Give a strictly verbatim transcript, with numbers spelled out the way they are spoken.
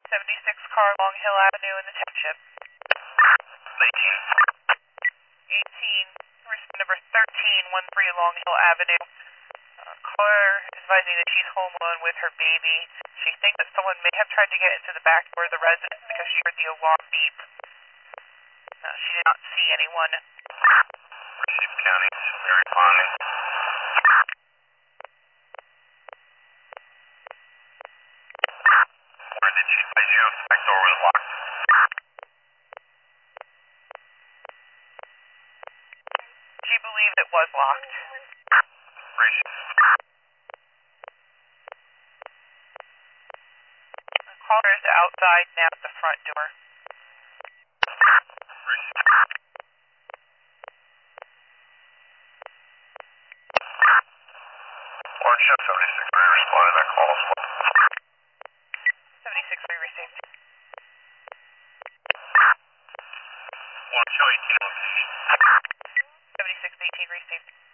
seventy-six car, Long Hill Avenue in the township. eighteen. eighteen, risk number thirteen thirteen Long Hill Avenue. Uh, caller advising that she's home alone with her baby. She thinks that someone may have tried to get into the back door of the residence because she heard the alarm beep. Uh, she did not see anyone. Receive County, she'll be responding. Where did she advise you if the back door was locked? She believed it was locked. Receive. The caller is outside now at the front door. Orange Chef seventy-six three responded, that call as well. seventy-six three received. One show eighteen location. seventy-six eighteen received.